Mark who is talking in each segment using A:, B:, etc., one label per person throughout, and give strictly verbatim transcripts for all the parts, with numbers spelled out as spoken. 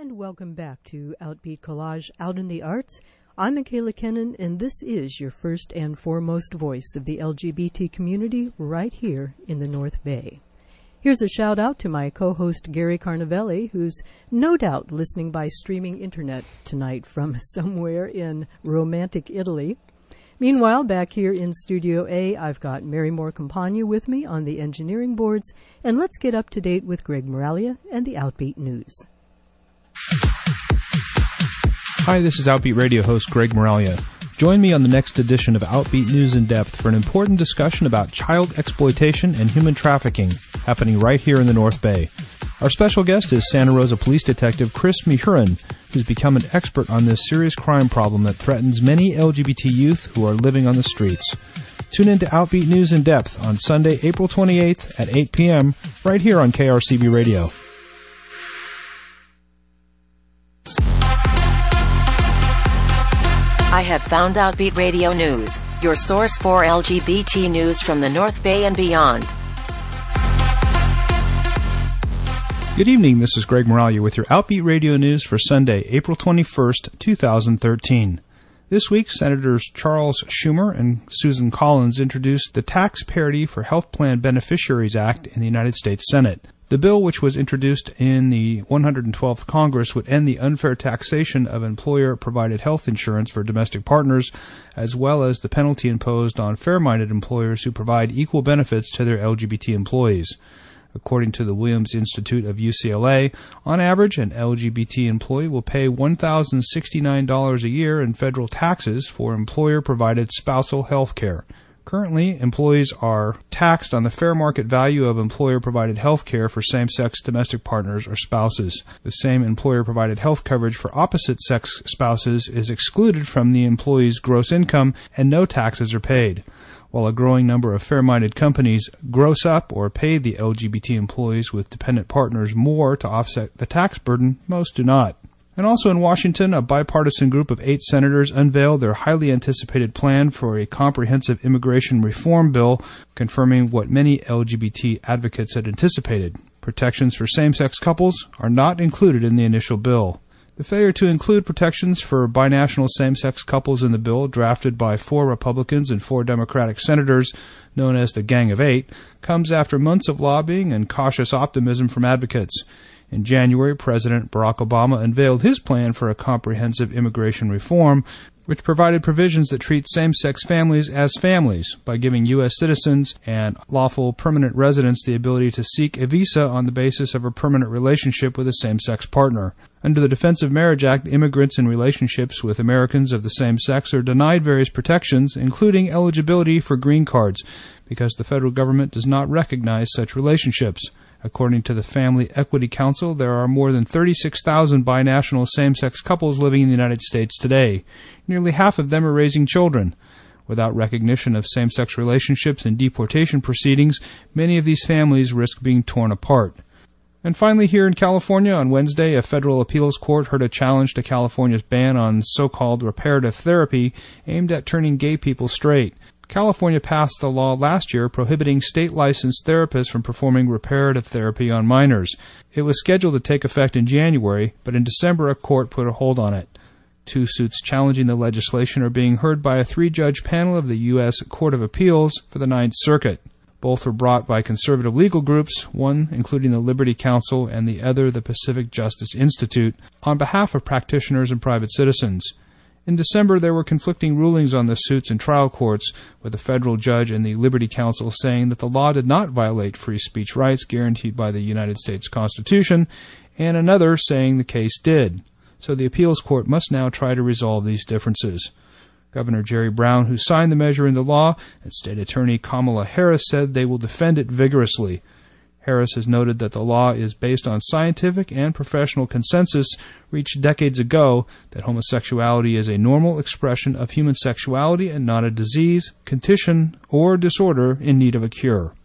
A: And welcome back to Outbeat Collage Out in the Arts. I'm Michaela Kennan, and this is your first and foremost voice of the L G B T community right here in the North Bay. Here's a shout out to my co-host Gary Carnavelli, who's no doubt listening by streaming internet tonight from somewhere in romantic Italy. Meanwhile, back here in Studio A, I've got Mary Moore Campagna with me on the engineering boards, and let's get up to date with Greg Moralia and the Outbeat News.
B: Hi, this is Outbeat Radio host Greg Moralia. Join me on the next edition of Outbeat News in Depth for an important discussion about child exploitation and human trafficking happening right here in the North Bay. Our special guest is Santa Rosa Police Detective Chris Mihurin, who's become an expert on this serious crime problem that threatens many L G B T youth who are living on the streets. Tune in to Outbeat News in Depth on Sunday, April twenty-eighth at eight p.m. right here on K R C B Radio.
C: I have found Outbeat Radio News, your source for L G B T news from the North Bay and beyond.
B: Good evening, this is Greg Moralia with your Outbeat Radio News for Sunday, April twenty-first, two thousand thirteen. This week, Senators Charles Schumer and Susan Collins introduced the Tax Parity for Health Plan Beneficiaries Act in the United States Senate. The bill, which was introduced in the one hundred twelfth Congress, would end the unfair taxation of employer-provided health insurance for domestic partners, as well as the penalty imposed on fair-minded employers who provide equal benefits to their L G B T employees. According to the Williams Institute of U C L A, on average, an L G B T employee will pay one thousand sixty-nine dollars a year in federal taxes for employer-provided spousal health care. Currently, employees are taxed on the fair market value of employer-provided health care for same-sex domestic partners or spouses. The same employer-provided health coverage for opposite-sex spouses is excluded from the employee's gross income, and no taxes are paid. While a growing number of fair-minded companies gross up or pay the L G B T employees with dependent partners more to offset the tax burden, most do not. And also in Washington, a bipartisan group of eight senators unveiled their highly anticipated plan for a comprehensive immigration reform bill, confirming what many L G B T advocates had anticipated. Protections for same-sex couples are not included in the initial bill. The failure to include protections for binational same-sex couples in the bill, drafted by four Republicans and four Democratic senators, known as the Gang of Eight, comes after months of lobbying and cautious optimism from advocates. In January, President Barack Obama unveiled his plan for a comprehensive immigration reform, which provided provisions that treat same-sex families as families by giving U S citizens and lawful permanent residents the ability to seek a visa on the basis of a permanent relationship with a same-sex partner. Under the Defense of Marriage Act, immigrants in relationships with Americans of the same sex are denied various protections, including eligibility for green cards, because the federal government does not recognize such relationships. According to the Family Equity Council, there are more than thirty-six thousand binational same-sex couples living in the United States today. Nearly half of them are raising children. Without recognition of same-sex relationships and deportation proceedings, many of these families risk being torn apart. And finally, here in California, on Wednesday, a federal appeals court heard a challenge to California's ban on so-called reparative therapy aimed at turning gay people straight. California passed a law last year prohibiting state-licensed therapists from performing reparative therapy on minors. It was scheduled to take effect in January, but in December a court put a hold on it. Two suits challenging the legislation are being heard by a three-judge panel of the U S Court of Appeals for the Ninth Circuit. Both were brought by conservative legal groups, one including the Liberty Counsel and the other the Pacific Justice Institute, on behalf of practitioners and private citizens. In December, there were conflicting rulings on the suits in trial courts, with a federal judge and the Liberty Counsel saying that the law did not violate free speech rights guaranteed by the United States Constitution, and another saying the case did. So the appeals court must now try to resolve these differences. Governor Jerry Brown, who signed the measure into law, and State Attorney Kamala Harris said they will defend it vigorously. Harris has noted that the law is based on scientific and professional consensus reached decades ago that homosexuality is a normal expression of human sexuality and not a disease, condition, or disorder in need of a cure.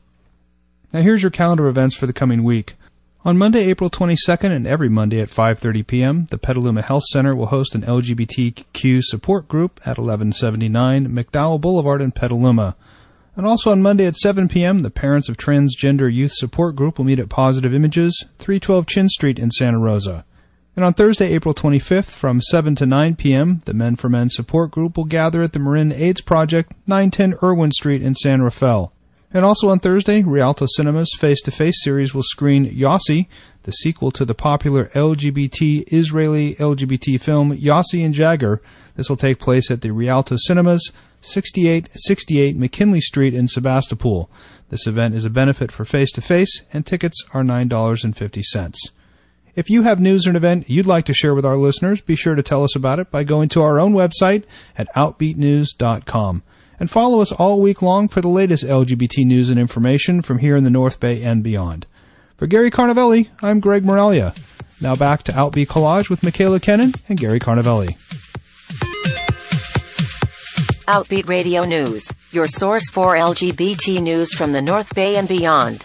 B: Now here's your calendar events for the coming week. On Monday, April twenty-second, and every Monday at five thirty p.m., the Petaluma Health Center will host an L G B T Q support group at eleven seventy-nine McDowell Boulevard in Petaluma. And also on Monday at seven p.m., the Parents of Transgender Youth Support Group will meet at Positive Images, three twelve Chin Street in Santa Rosa. And on Thursday, April twenty-fifth, from seven to nine p.m., the Men for Men support group will gather at the Marin AIDS Project, nine ten Irwin Street in San Rafael. And also on Thursday, Rialto Cinema's face-to-face series will screen Yossi, the sequel to the popular L G B T Israeli L G B T film Yossi and Jagger. This will take place at the Rialto Cinemas, sixty-eight sixty-eight McKinley Street in Sebastopol. This event is a benefit for Face-to-Face, and tickets are nine dollars and fifty cents. If you have news or an event you'd like to share with our listeners, be sure to tell us about it by going to our own website at outbeat news dot com. And follow us all week long for the latest L G B T news and information from here in the North Bay and beyond. For Gary Carnavelli, I'm Greg Moralia. Now back to Outbeat Collage with Michaela Kennan and Gary Carnavelli.
C: Outbeat Radio News, your source for L G B T news from the North Bay and beyond.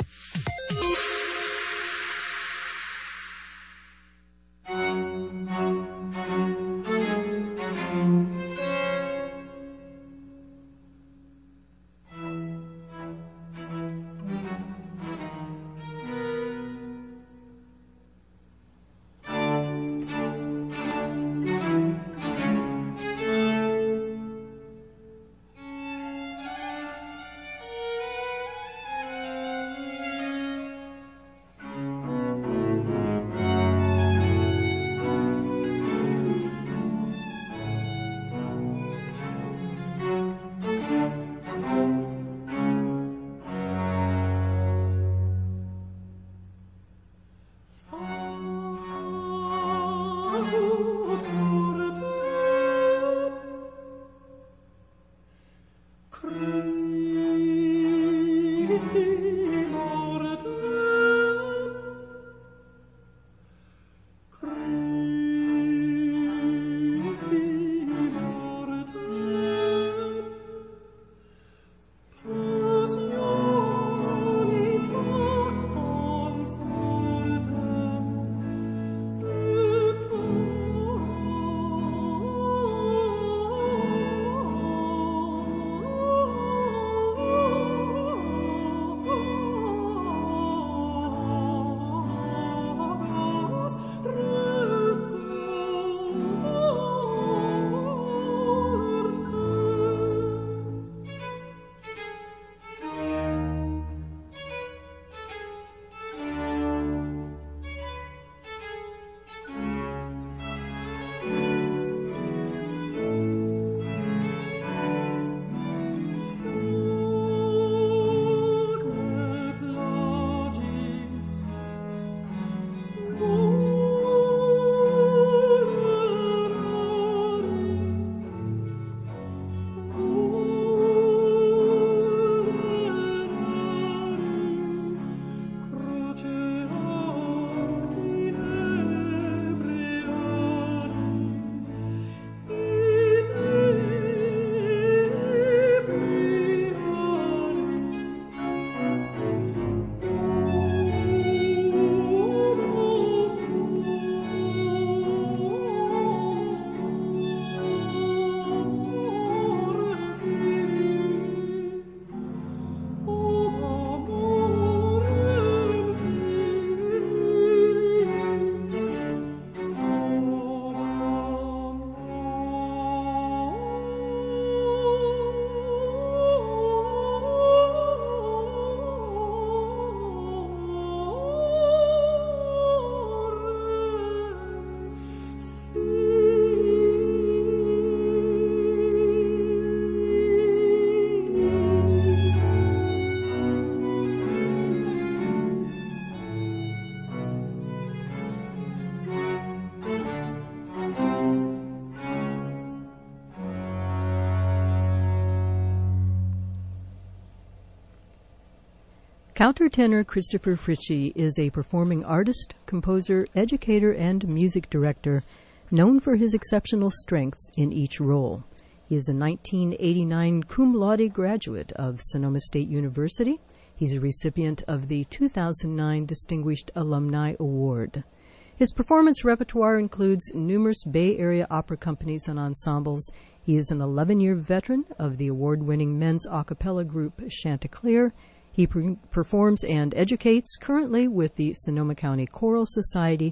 A: Countertenor Christopher Fritchie is a performing artist, composer, educator, and music director known for his exceptional strengths in each role. He is a nineteen eighty-nine cum laude graduate of Sonoma State University. He's a recipient of the two thousand nine Distinguished Alumni Award. His performance repertoire includes numerous Bay Area opera companies and ensembles. He is an eleven-year veteran of the award-winning men's a cappella group Chanticleer. He pre- performs and educates currently with the Sonoma County Choral Society,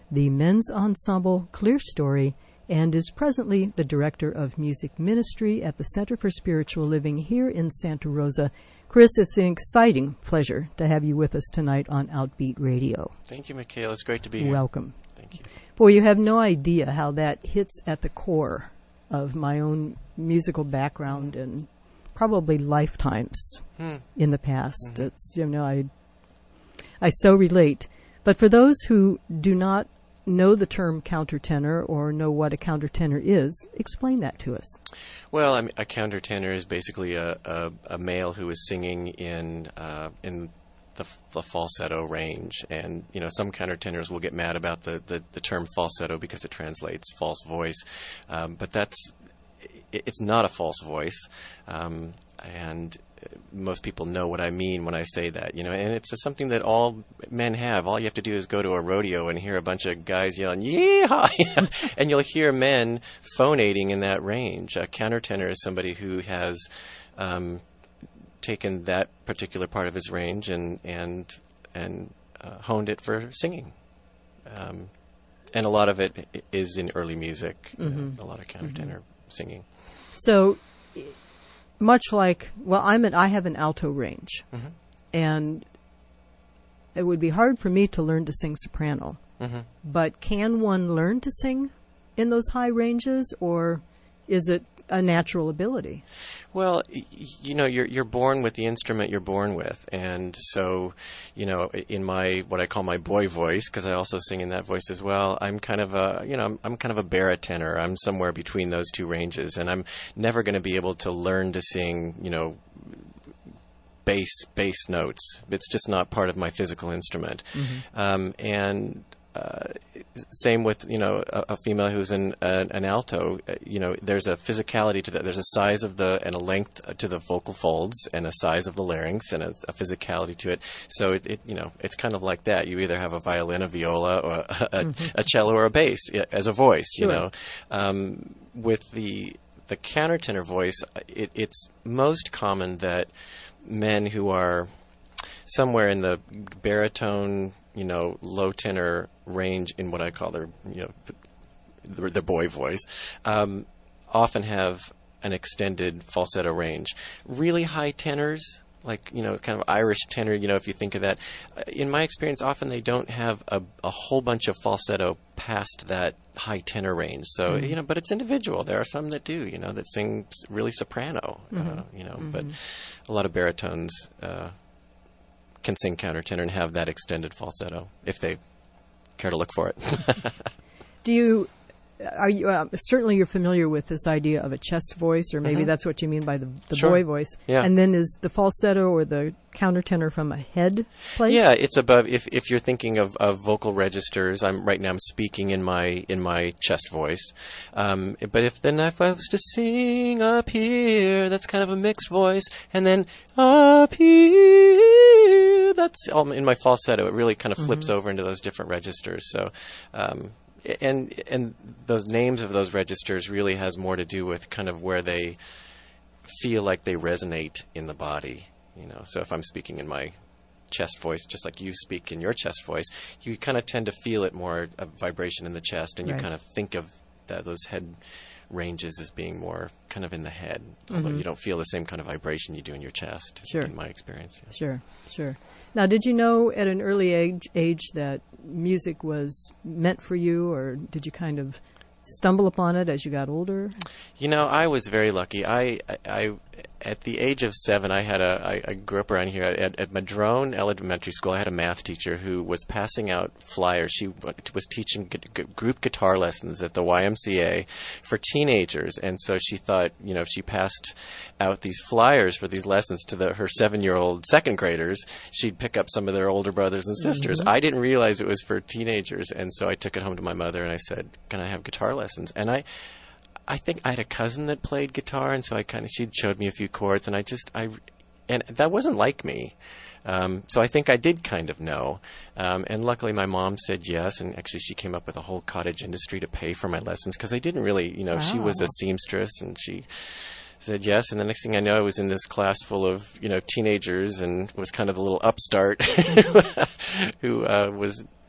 A: the men's ensemble Clear Story, and is presently the Director of Music Ministry at the Center for Spiritual Living here in Santa Rosa. Chris, it's an exciting pleasure to have you with us tonight on Outbeat Radio.
D: Thank you, Michaela. It's great to be here.
A: Welcome.
D: Thank you.
A: Boy, you have no idea how that hits at the core of my own musical background and probably lifetimes hmm. in the past. Mm-hmm. It's, you know, I, I so relate. But for those who do not know the term countertenor or know what a countertenor is, explain that to us.
D: Well, I mean, a countertenor is basically a, a, a male who is singing in uh, in the, the falsetto range. And, you know, some countertenors will get mad about the, the, the term falsetto because it translates false voice. Um, but that's, it, it's not a false voice. Um, and most people know what I mean when I say that, you know, and it's something that all men have. All you have to do is go to a rodeo and hear a bunch of guys yelling, yeehaw, and you'll hear men phonating in that range. A countertenor is somebody who has um, taken that particular part of his range and and and uh, honed it for singing. Um, and a lot of it is in early music, mm-hmm. you know, a lot of countertenor mm-hmm. singing.
A: So much like, well, I'm an, I have an alto range, mm-hmm. and it would be hard for me to learn to sing soprano. Mm-hmm. But can one learn to sing in those high ranges, or is it a natural ability?
D: Well, y- you know, you're you're born with the instrument you're born with, and so, you know, in my what I call my boy voice, because I also sing in that voice as well, I'm kind of a, you know, I'm, I'm kind of a baritone. I'm somewhere between those two ranges, and I'm never going to be able to learn to sing, you know, bass bass notes. It's just not part of my physical instrument, mm-hmm. um, and. Uh, same with, you know, a, a female who's an, uh, an alto. Uh, you know, there's a physicality to that. There's a size of the and a length to the vocal folds, and a size of the larynx, and a, a physicality to it. So it, it, you know, it's kind of like that. You either have a violin, a viola, or a, a, mm-hmm. a cello, or a bass as a voice. You
A: sure.
D: know, um, with the the countertenor voice, it, it's most common that men who are somewhere in the baritone, you know, low tenor range in what I call their, you know, the, the boy voice, um, often have an extended falsetto range. Really high tenors, like, you know, kind of Irish tenor, you know, if you think of that, in my experience, often they don't have a, a whole bunch of falsetto past that high tenor range. So, mm-hmm. you know, but it's individual. There are some that do, you know, that sing really soprano, mm-hmm. uh, you know, mm-hmm. but a lot of baritones, uh, can sing countertenor and have that extended falsetto if they care to look for it.
A: Do you, are you, uh, certainly you're familiar with this idea of a chest voice, or maybe mm-hmm. that's what you mean by the, the
D: sure.
A: boy voice.
D: Yeah.
A: And then is the falsetto or the countertenor from a head place?
D: Yeah, it's above, if if you're thinking of, of vocal registers, I'm right now I'm speaking in my in my chest voice. Um, but if then if I was to sing up here, that's kind of a mixed voice, and then up here, that's all in my falsetto. It really kind of flips mm-hmm. over into those different registers. So, um, and and those names of those registers really has more to do with kind of where they feel like they resonate in the body. You know, so if I'm speaking in my chest voice, just like you speak in your chest voice, you kind of tend to feel it more, a vibration in the chest, and you
A: right.
D: kind of think of that, those head ranges as being more kind of in the head,
A: mm-hmm.
D: although you don't feel the same kind of vibration you do in your chest,
A: sure.
D: in my experience. Yeah.
A: Sure, sure. Now, did you know at an early age, age that music was meant for you, or did you kind of stumble upon it as you got older?
D: You know, I was very lucky. I, I, I at the age of seven, I had a, I, I grew up around here at, at Madrone Elementary School. I had a math teacher who was passing out flyers. She was teaching g- g- group guitar lessons at the Y M C A for teenagers, and so she thought, you know, if she passed out these flyers for these lessons to the, her seven-year-old second graders, she'd pick up some of their older brothers and sisters. Mm-hmm. I didn't realize it was for teenagers, and so I took it home to my mother and I said, "Can I have guitar lessons?" And I. I think I had a cousin that played guitar, and so I kind of, she showed me a few chords, and I just, I, and that wasn't like me. Um, so I think I did kind of know. Um, and luckily my mom said yes, and actually she came up with a whole cottage industry to pay for my lessons, because I didn't really, you know, wow. She was a seamstress, and she said yes, and the next thing I know, I was in this class full of, you know, teenagers, and was kind of the little upstart who uh, was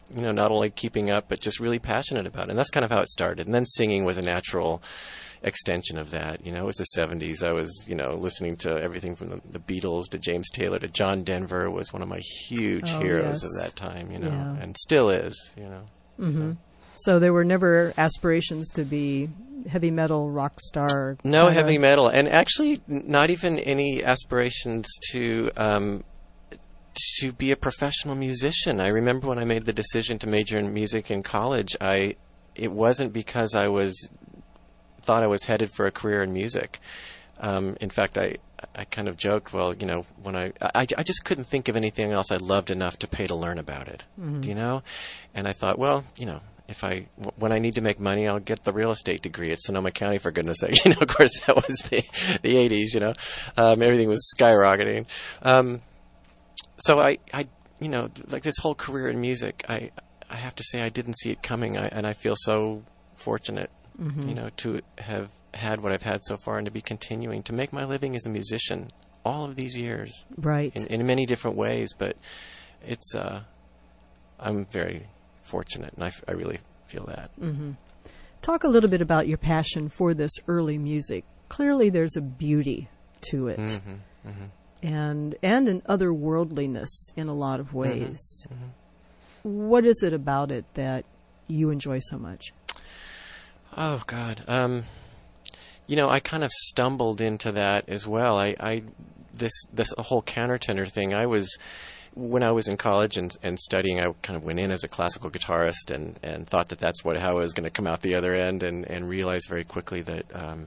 D: you know, not only keeping up, but just really passionate about it. And that's kind of how it started. And then singing was a natural extension of that. You know, it was the seventies. I was, you know, listening to everything from the, the Beatles to James Taylor to John Denver was one of my huge
A: oh,
D: heroes
A: yes.
D: of that time, you know,
A: yeah.
D: and still is, you know.
A: Mm-hmm.
D: So.
A: so there were never aspirations to be heavy metal rock star?
D: No
A: kinda...
D: heavy metal. And actually not even any aspirations to, um, to be a professional musician. I remember when I made the decision to major in music in college, I, it wasn't because I was thought I was headed for a career in music. Um, in fact, I I kind of joked, well, you know, when I, I I just couldn't think of anything else I loved enough to pay to learn about it, mm-hmm. you know? And I thought, well, you know, if I, w- when I need to make money, I'll get the real estate degree at Sonoma County, for goodness sake. You know, of course, that was the, the eighties, you know. Um, everything was skyrocketing. Um, so I, I, you know, like this whole career in music, I, I have to say I didn't see it coming, I, and I feel so fortunate. Mm-hmm. You know, to have had what I've had so far and to be continuing to make my living as a musician all of these years.
A: Right.
D: In, in many different ways, but it's, uh, I'm very fortunate, and I, f- I really feel that.
A: Mm-hmm. Talk a little bit about your passion for this early music. Clearly there's a beauty to it. Mm-hmm. Mm-hmm. And, and an otherworldliness in a lot of ways. Mm-hmm. Mm-hmm. What is it about it that you enjoy so much?
D: Oh, God. Um, you know, I kind of stumbled into that as well. I, I this this whole countertenor thing, I was, when I was in college and, and studying, I kind of went in as a classical guitarist and, and thought that that's what how I was going to come out the other end, and, and realized very quickly that um,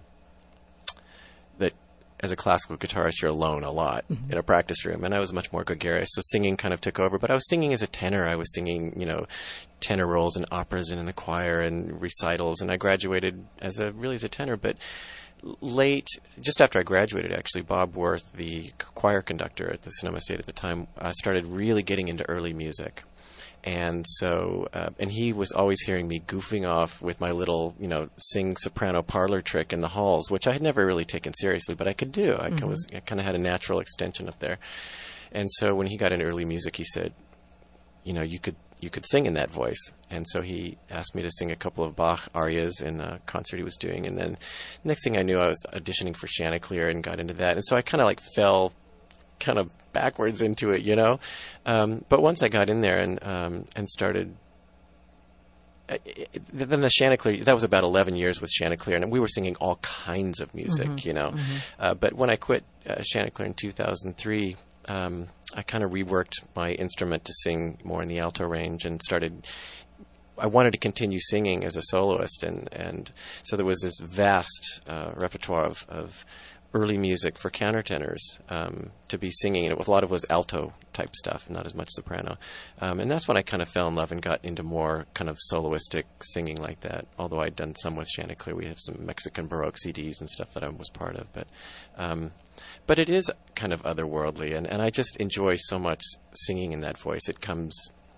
D: that as a classical guitarist, you're alone a lot mm-hmm. in a practice room, and I was much more gregarious, so singing kind of took over. But I was singing as a tenor. I was singing, you know, tenor roles in operas and in the choir and recitals, and I graduated as a really as a tenor. But late, just after I graduated, actually, Bob Worth, the choir conductor at the Sonoma State at the time, uh, started really getting into early music. And so, uh, and he was always hearing me goofing off with my little, you know, sing soprano parlor trick in the halls, which I had never really taken seriously, but I could do. I mm-hmm. was, I kind of had a natural extension up there. And so when he got into early music, he said, you know, you could, you could sing in that voice. And so he asked me to sing a couple of Bach arias in a concert he was doing. And then next thing I knew, I was auditioning for Chanticleer and got into that. And so I kind of like fell kind of backwards into it, you know. Um, but once I got in there and um, and started, uh, it, then the Chanticleer, that was about eleven years with Chanticleer, and we were singing all kinds of music, mm-hmm, you know. Mm-hmm. Uh, but when I quit uh, Chanticleer in two thousand three, um, I kind of reworked my instrument to sing more in the alto range and started. I wanted to continue singing as a soloist, and, and so there was this vast uh, repertoire of, of early music for countertenors um, to be singing, and it was, a lot of it was alto type stuff, not as much soprano. Um, and that's when I kind of fell in love and got into more kind of soloistic singing like that. Although I'd done some with Chanticleer, we have some Mexican Baroque C Ds and stuff that I was part of. But um, but it is kind of otherworldly, and, and I just enjoy so much singing in that voice. It comes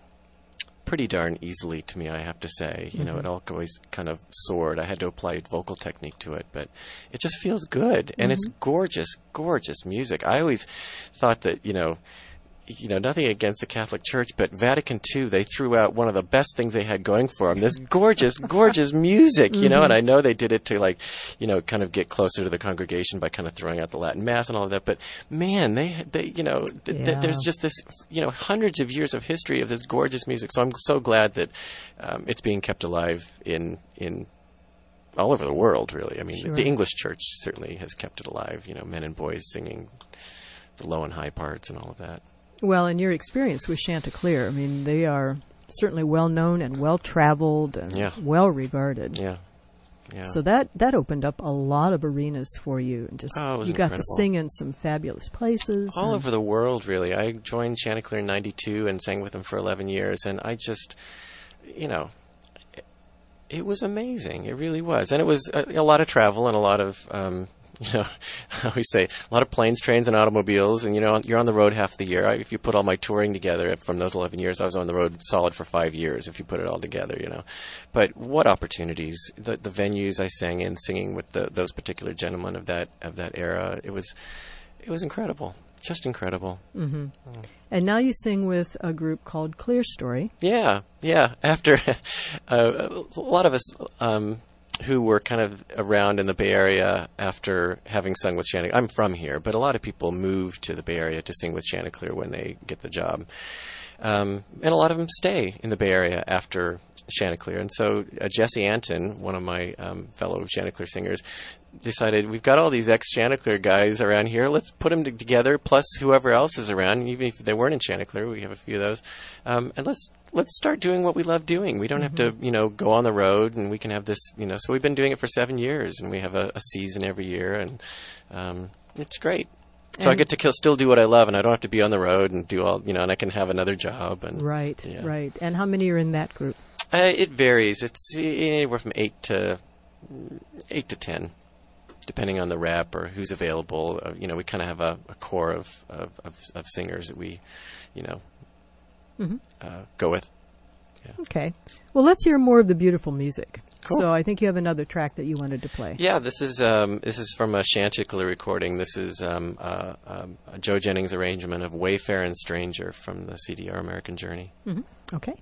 D: pretty darn easily to me, I have to say. You mm-hmm. know, it all always kind of soared. I had to apply vocal technique to it, but it just feels good. And mm-hmm. it's gorgeous, gorgeous music. I always thought that, you know, you know, nothing against the Catholic Church, but Vatican Two, they threw out one of the best things they had going for them, this gorgeous, gorgeous music, you know, mm-hmm. and I know they did it to, like, you know, kind of get closer to the congregation by kind of throwing out the Latin Mass and all of that, but man, they, they you know, th-
A: yeah.
D: th- there's just this, you know, hundreds of years of history of this gorgeous music, so I'm so glad that um, it's being kept alive in, in all over the world, really. I mean, sure. the English Church certainly has kept it alive, you know, men and boys singing the low and high parts and all of that.
A: Well, in your experience with Chanticleer, I mean, they are certainly well known and well traveled and
D: yeah.
A: well regarded.
D: Yeah, yeah.
A: So that that opened up a lot of arenas for you, and just
D: oh, it was
A: you got
D: incredible.
A: to sing in some fabulous places
D: all
A: and...
D: over the world. Really, I joined Chanticleer in ninety-two and sang with them for eleven years, and I just, you know, it, it was amazing. It really was, and it was a, a lot of travel and a lot of. Um, You know, I always say a lot of planes, trains, and automobiles, and you know, you're on the road half the year. I, if you put all my touring together from those eleven years, I was on the road solid for five years. If you put it all together, you know. But what opportunities! The, the venues I sang in, singing with the, those particular gentlemen of that of that era, it was, it was incredible. just incredible.
A: Mm-hmm. Oh. And now you sing with a group called Clear Story.
D: Yeah, yeah. After uh, a lot of us um, who were kind of around in the Bay Area after having sung with Chanticleer. I'm from here, but a lot of people move to the Bay Area to sing with Chanticleer when they get the job. Um, and a lot of them stay in the Bay Area after Chanticleer. And so uh, Jesse Anton, one of my um, fellow Chanticleer singers, decided, we've got all these ex-Chanticleer guys around here, let's put them together, plus whoever else is around, even if they weren't in Chanticleer, we have a few of those, um, and let's let's start doing what we love doing. We don't mm-hmm. have to, you know, go on the road, and we can have this, you know, so we've been doing it for seven years, and we have a, a season every year, and um, it's great. So and I get to kill, still do what I love, and I don't have to be on the road and do all, you know, and I can have another job. And
A: Right,
D: yeah.
A: right. And how many are in that group?
D: Uh, it varies. It's anywhere from eight to eight to ten, depending on the rep or who's available. Uh, you know, we kind of have a, a core of, of, of, of singers that we, you know, mm-hmm. uh, go with. Yeah.
A: Okay. Well, let's hear more of the beautiful music.
D: Cool.
A: So I think you have another track that you wanted to play.
D: Yeah, this is um, this is from a Chanticleer recording. This is um, uh, um, a Joe Jennings arrangement of Wayfarer and Stranger from the C D R American Journey.
A: Mm-hmm. Okay.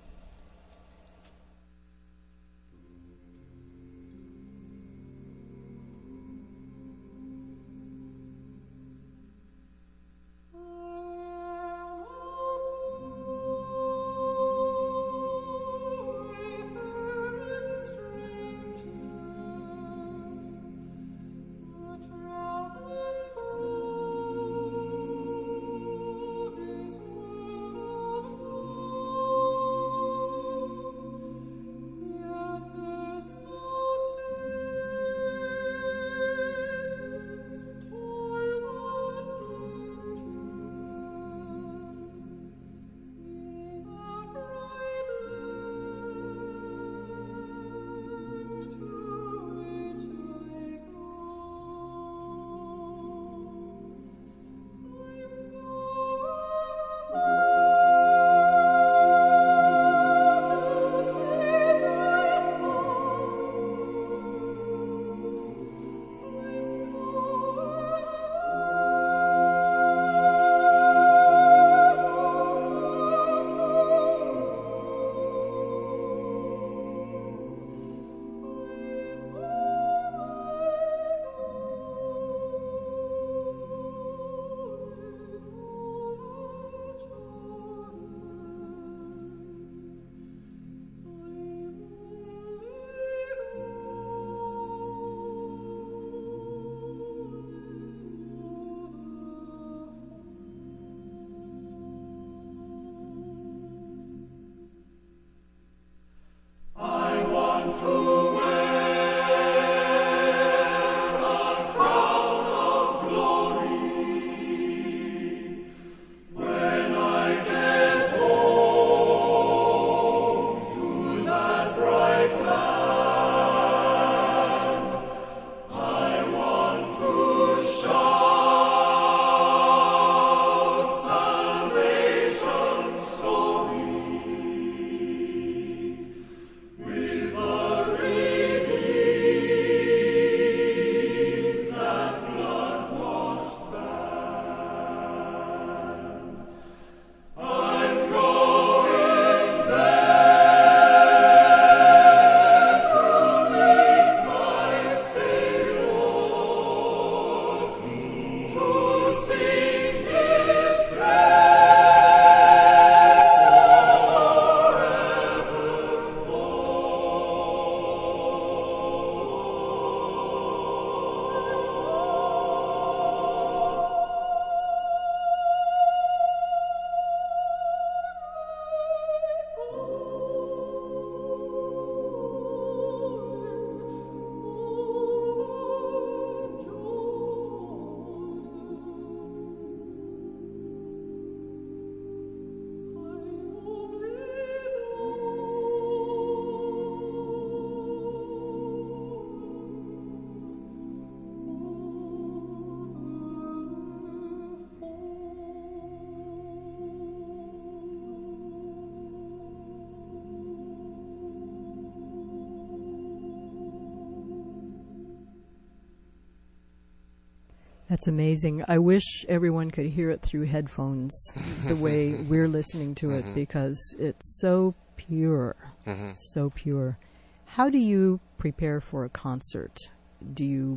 E: With the
A: That's amazing. I wish everyone could hear it through headphones the way we're listening to it, mm-hmm. because it's so pure, mm-hmm. so pure. How do you prepare for a concert? Do you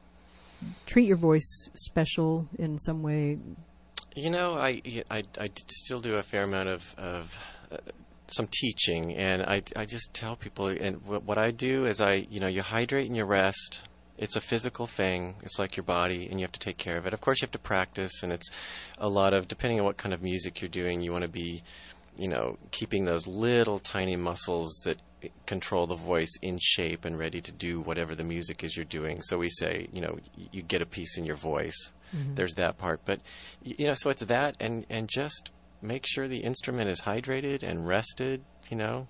A: treat your voice special in some way?
D: You know, I, I, I still do a fair amount of, of uh, some teaching, and I, I just tell people, and what I do is I, you know, you hydrate and you rest. It's a physical thing. It's like your body, and you have to take care of it. Of course, you have to practice, and it's a lot of, depending on what kind of music you're doing, you want to be, you know, keeping those little tiny muscles that control the voice in shape and ready to do whatever the music is you're doing. So we say, you know, you get a piece in your voice. Mm-hmm. There's that part. But, you know, so it's that, and, and just make sure the instrument is hydrated and rested, you know.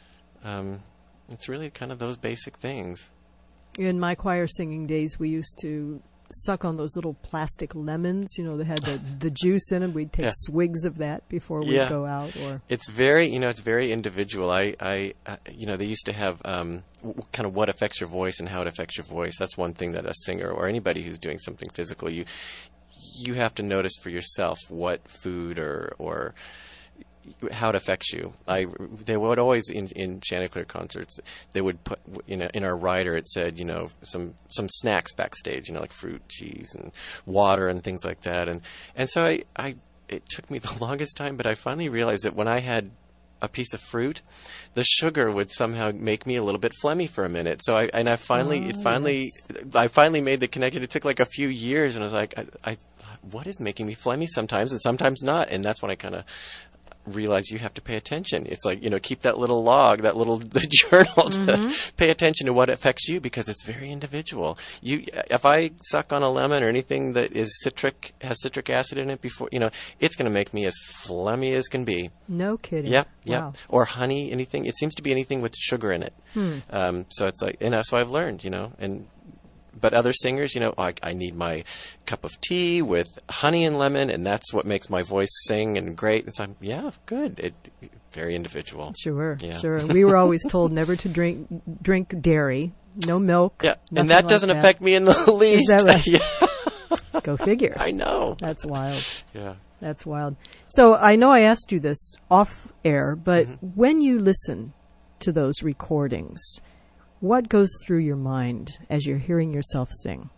D: Um, it's really kind of those basic things.
A: In my choir singing days, we used to suck on those little plastic lemons, you know, that had the, the juice in them. We'd take yeah. swigs of that before we'd yeah. go out. Or
D: it's very, you know, it's very individual. I, I, uh, you know, they used to have um, w- kind of what affects your voice and how it affects your voice. That's one thing that a singer or anybody who's doing something physical, you you have to notice for yourself what food or or how it affects you. I they would always in in Chanticleer concerts they would put in a, in our rider it said, you know, some some snacks backstage, you know, like fruit, cheese, and water and things like that. And and so I I it took me the longest time, but I finally realized that when I had a piece of fruit, the sugar would somehow make me a little bit phlegmy for a minute. So I and I finally oh, it finally yes. I finally made the connection. It took like a few years, and I was like, I, I what is making me phlegmy sometimes and sometimes not? And that's when I kind of realize you have to pay attention. It's like, you know, keep that little log, that little the journal to mm-hmm. pay attention to what affects you, because it's very individual. You, if I suck on a lemon or anything that is citric, has citric acid in it before, you know, it's going to make me as phlegmy as can be.
A: No kidding.
D: Yep, yep.
A: Wow.
D: Or honey, anything. It seems to be anything with sugar in it. Hmm. Um, so it's like, you know, so I've learned, you know, and but other singers, you know, I, I need my cup of tea with honey and lemon, and that's what makes my voice sing and great. And so I'm, yeah, good. It, very individual.
A: Sure,
D: yeah.
A: sure. We were always told never to drink drink dairy, no milk.
D: Yeah, and that doesn't
A: like
D: affect
A: that.
D: me in the least.
A: Is that right?
D: Yeah.
A: Go figure.
D: I know.
A: That's wild.
D: Yeah.
A: That's wild. So I know I asked you this off air, but mm-hmm. when you listen to those recordings, what goes through your mind as you're hearing yourself sing?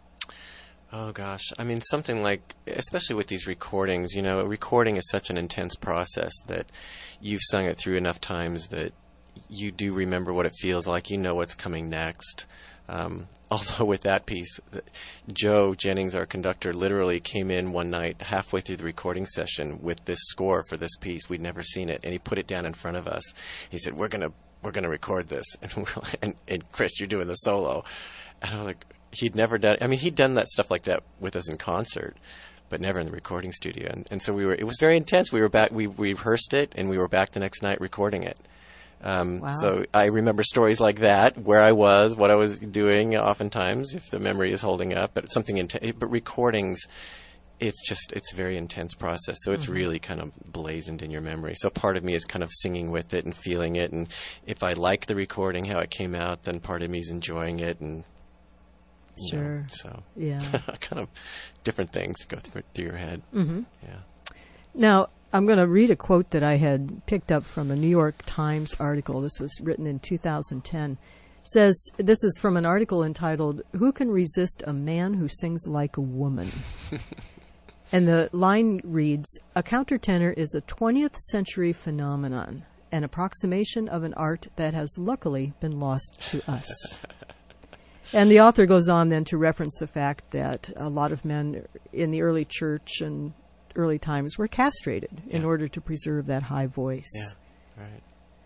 D: Oh, gosh. I mean, something like, especially with these recordings, you know, recording is such an intense process that you've sung it through enough times that you do remember what it feels like. You know what's coming next. Um, although with that piece, Joe Jennings, our conductor, literally came in one night halfway through the recording session with this score for this piece. We'd never seen it, and he put it down in front of us. He said, we're going to we're going to record this. And, we're like, and, and Chris, you're doing the solo. And I was like, he'd never done, I mean, he'd done that stuff like that with us in concert, but never in the recording studio. And, and so we were, it was very intense. We were back, we, we rehearsed it, and we were back the next night recording it. Um,
A: wow.
D: So I remember stories like that, where I was, what I was doing oftentimes, if the memory is holding up, but something intense, but recordings, it's just, it's a very intense process. So it's mm-hmm. really kind of blazoned in your memory. So part of me is kind of singing with it and feeling it. And if I like the recording, how it came out, then part of me is enjoying it. And
A: sure.
D: know, so
A: yeah,
D: kind of different things go through, through your head.
A: Mm-hmm.
D: Yeah.
A: Now, I'm going to read a quote that I had picked up from a New York Times article. This was written in two thousand ten. Says, this is from an article entitled, "Who Can Resist a Man Who Sings Like a Woman?" And the line reads, "A countertenor is a twentieth century phenomenon, an approximation of an art that has luckily been lost to us." And the author goes on then to reference the fact that a lot of men in the early church and early times were castrated yeah. in order to preserve that high voice.
D: Yeah, right.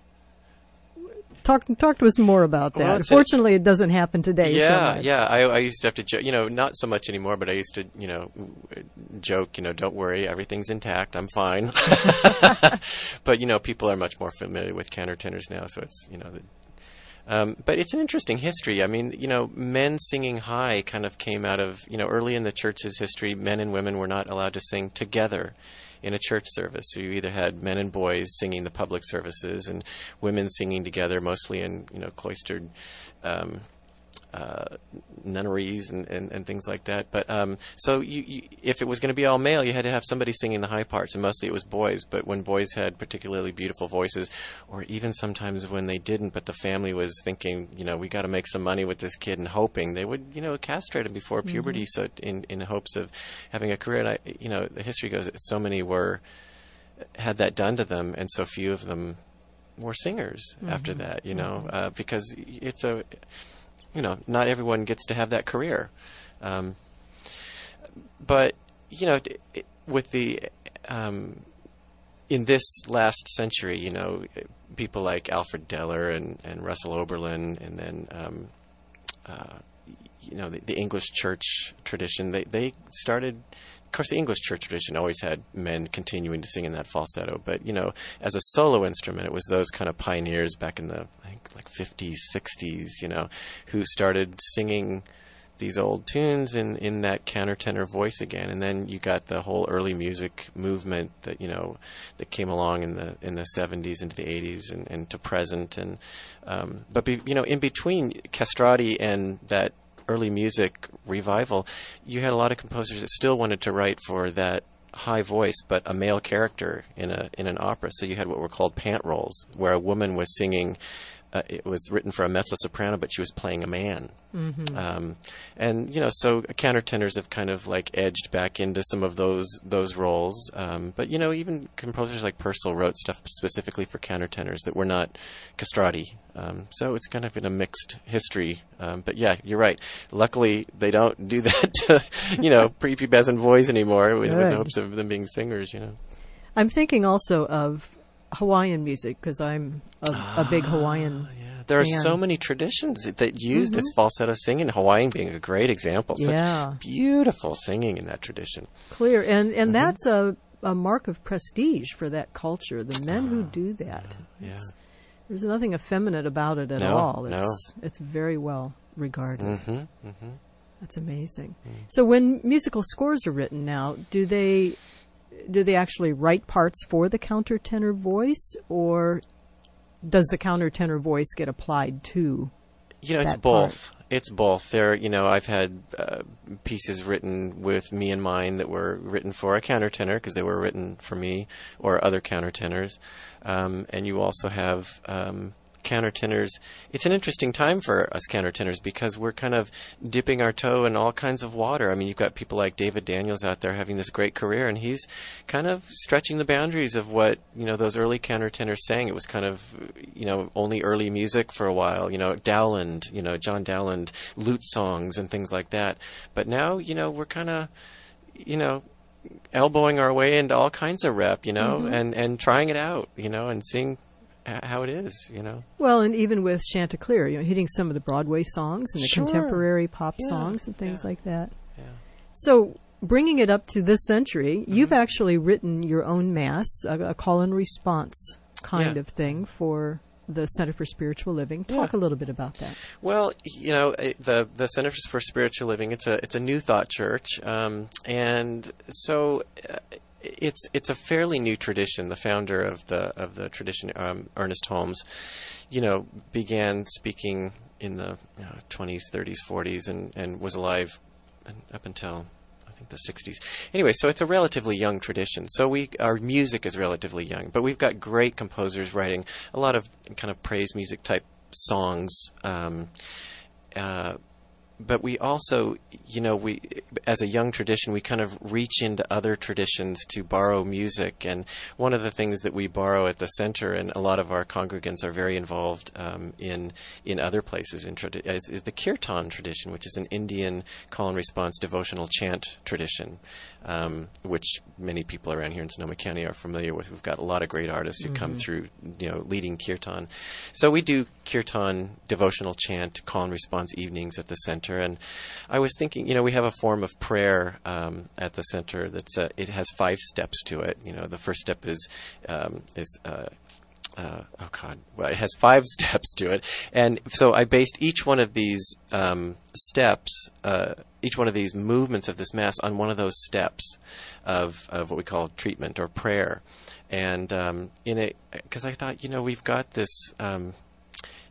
A: Talk talk to us more about that.
D: Well,
A: Unfortunately, a, it doesn't happen today.
D: Yeah,
A: so
D: yeah. I, I used to have to, jo- you know, not so much anymore, but I used to, you know, joke, you know, don't worry, everything's intact, I'm fine. But, you know, people are much more familiar with countertenors now, so it's, you know, the, um, but it's an interesting history. I mean, you know, men singing high kind of came out of, you know, early in the church's history, men and women were not allowed to sing together in a church service. So you either had men and boys singing the public services and women singing together, mostly in, you know, cloistered um, uh, nunneries and, and, and things like that. But um, so you, you, if it was going to be all male, you had to have somebody singing the high parts, and mostly it was boys. But when boys had particularly beautiful voices, or even sometimes when they didn't, but the family was thinking, you know, we got to make some money with this kid and hoping, they would, you know, castrate him before puberty, mm-hmm. so in in hopes of having a career. And I, you know, the history goes that so many were had that done to them, and so few of them were singers mm-hmm. after that. You know, mm-hmm. uh, because it's a You know, not everyone gets to have that career. Um, but, you know, with the, um, in this last century, you know, people like Alfred Deller and, and Russell Oberlin, and then, um, uh, you know, the, the English church tradition, they, they started, of course, the English church tradition always had men continuing to sing in that falsetto, but, you know, as a solo instrument, it was those kind of pioneers back in the, I think, like fifties, sixties, you know, who started singing these old tunes in, in that countertenor voice again. And then you got the whole early music movement that, you know, that came along in the in the seventies into the eighties and, and to present. And um, but, be, you know, in between castrati and that early music revival, you had a lot of composers that still wanted to write for that high voice, but a male character in a in an opera. So you had what were called pant roles, where a woman was singing. Uh, it was written for a mezzo-soprano, but she was playing a man. Mm-hmm. Um, and, you know, so countertenors have kind of like edged back into some of those those roles. Um, but, you know, even composers like Purcell wrote stuff specifically for countertenors that were not castrati. Um, so it's kind of in a mixed history. Um, but, yeah, you're right. Luckily, they don't do that to, you know, prepubescent boys anymore with, with the hopes of them being singers, you know.
A: I'm thinking also of Hawaiian music, because I'm a, a big Hawaiian
D: yeah. There are
A: fan.
D: so many traditions that use
A: mm-hmm.
D: this falsetto singing, Hawaiian being a great example.
A: Yeah.
D: Such beautiful singing in that tradition.
A: Clear. And and
D: mm-hmm.
A: that's a, a mark of prestige for that culture, the men oh, who do that.
D: Yeah. yeah.
A: There's nothing effeminate about it at
D: no,
A: all. It's,
D: no.
A: it's very well regarded.
D: Mm-hmm. Mm-hmm.
A: That's amazing.
D: Mm.
A: So when musical scores are written now, do they... do they actually write parts for the countertenor voice, or does the countertenor voice get applied to
D: You know, it's
A: that
D: both.
A: part?
D: It's both. There, you know, I've had uh, pieces written with me in mind that were written for a countertenor because they were written for me or other countertenors. Um, and you also have um, countertenors. It's an interesting time for us countertenors because we're kind of dipping our toe in all kinds of water. I mean, you've got people like David Daniels out there having this great career, and he's kind of stretching the boundaries of what, you know, those early countertenors sang. It was kind of, you know, only early music for a while, you know, Dowland, you know, John Dowland, lute songs and things like that. But now, you know, we're kind of, you know, elbowing our way into all kinds of rep, you know, mm-hmm. and, and trying it out, you know, and seeing how it is, you know.
A: Well, and even with Chanticleer, you know, hitting some of the Broadway songs and the
D: sure.
A: contemporary pop
D: yeah.
A: songs and things
D: yeah.
A: like that.
D: Yeah.
A: So, bringing it up to this century,
D: mm-hmm.
A: you've actually written your own mass, a, a call and response kind
D: yeah.
A: of thing for the Center for Spiritual Living. Talk
D: yeah.
A: a little bit about that.
D: Well, you know, the the Center for Spiritual Living, it's a it's a New Thought church, um, and so. Uh, It's it's a fairly new tradition. The founder of the of the tradition, um, Ernest Holmes, you know, began speaking in the you know, twenties, thirties, forties, and, and was alive up until I think the sixties. Anyway, so it's a relatively young tradition. So we our music is relatively young, but we've got great composers writing a lot of kind of praise music type songs. Um, uh, But we also, you know, we, as a young tradition, we kind of reach into other traditions to borrow music. And one of the things that we borrow at the center, and a lot of our congregants are very involved um, in in other places, in tradi- is, is the kirtan tradition, which is an Indian call and response devotional chant tradition, um, which many people around here in Sonoma County are familiar with. We've got a lot of great artists who mm-hmm. come through, you know, leading kirtan. So we do kirtan devotional chant call and response evenings at the center. And I was thinking, you know, we have a form of prayer um, at the center that's uh, it has five steps to it. You know, the first step is um, is uh, uh, oh god, well, it has five steps to it, and so I based each one of these um, steps, uh, each one of these movements of this mass on one of those steps of of what we call treatment or prayer, and um, in it because I thought, you know, we've got this. Um,